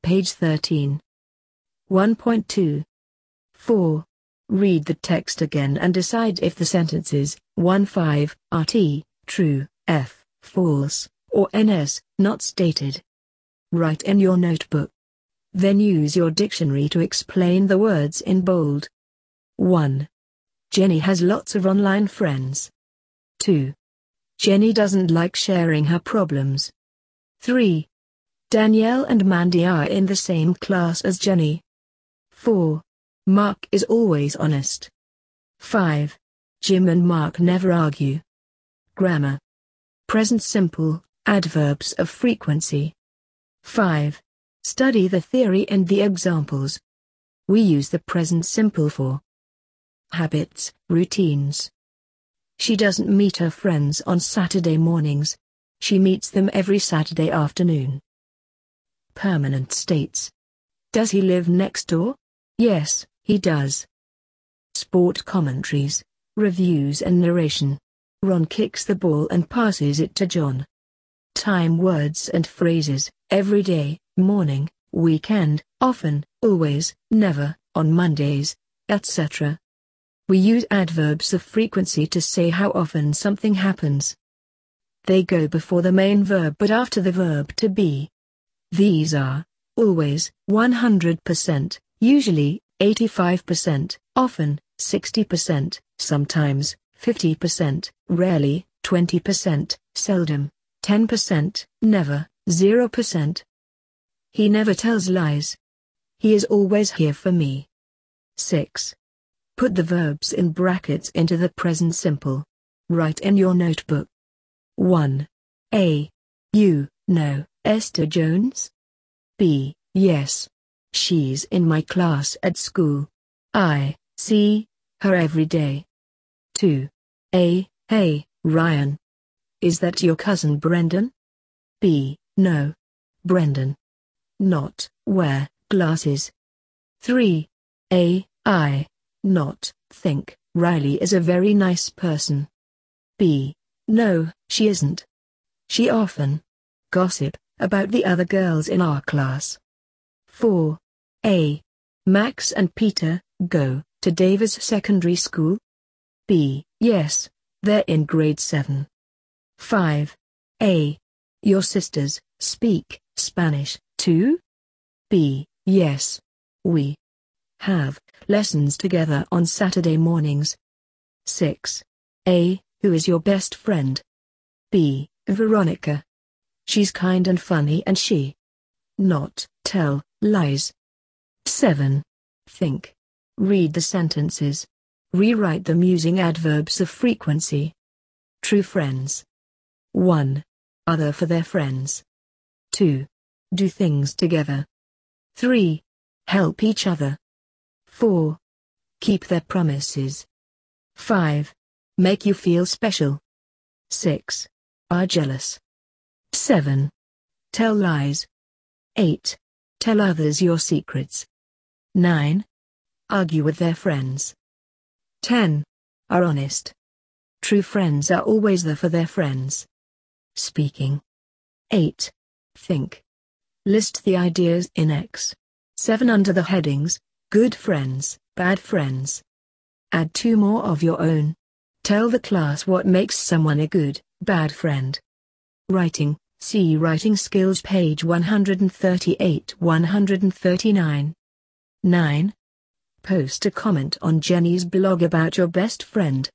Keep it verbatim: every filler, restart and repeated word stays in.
Page thirteen. one point two. four. Read the text again and decide if the sentences one five are T, true, F, false, or N S, not stated. Write in your notebook. Then use your dictionary to explain the words in bold. one. Jenny has lots of online friends. two. Jenny doesn't like sharing her problems. three. Danielle and Mandy are in the same class as Jenny. four. Mark is always honest. five. Jim and Mark never argue. Grammar. Present simple, adverbs of frequency. five. Study the theory and the examples. We use the present simple for habits, routines. She doesn't meet her friends on Saturday mornings. She meets them every Saturday afternoon. Permanent states. Does he live next door? Yes, he does. Sport commentaries, reviews and narration. Ron kicks the ball and passes it to John. Time words and phrases, every day, morning, weekend, often, always, never, on Mondays, et cetera. We use adverbs of frequency to say how often something happens. They go before the main verb but after the verb to be. These are, always, one hundred percent, usually, eighty-five percent, often, sixty percent, sometimes, fifty percent, rarely, twenty percent, seldom, ten percent, never, zero percent. He never tells lies. He is always here for me. six. Put the verbs in brackets into the present simple. Write in your notebook. one. A. You know Esther Jones? B. Yes. She's in my class at school. I see her every day. two. A. Hey, Ryan. Is that your cousin Brendan? B. No. Brendan. Not wear glasses. three. A. I. Not think Riley is a very nice person. B. No, she isn't. She often gossip about the other girls in our class. four. A. Max and Peter go to Davis Secondary School? B. Yes, they're in grade seven. five. A. Your sisters speak Spanish too? B. Yes. We have lessons together on Saturday mornings. six. A. Who is your best friend? B. Veronica. She's kind and funny and she not tell lies. seven. Think. Read the sentences. Rewrite them using adverbs of frequency. True friends. one. Other for their friends. two. Do things together. three. Help each other. four. Keep their promises. five. Make you feel special. six. Are jealous. seven. Tell lies. eight. Tell others your secrets. nine. Argue with their friends. ten. Are honest. True friends are always there for their friends. Speaking. eight. Think. List the ideas in X. seven under the headings, good friends, bad friends. Add two more of your own. Tell the class what makes someone a good, bad friend. Writing, see Writing Skills page one thirty-eight to one thirty-nine. nine. Post a comment on Jenny's blog about your best friend.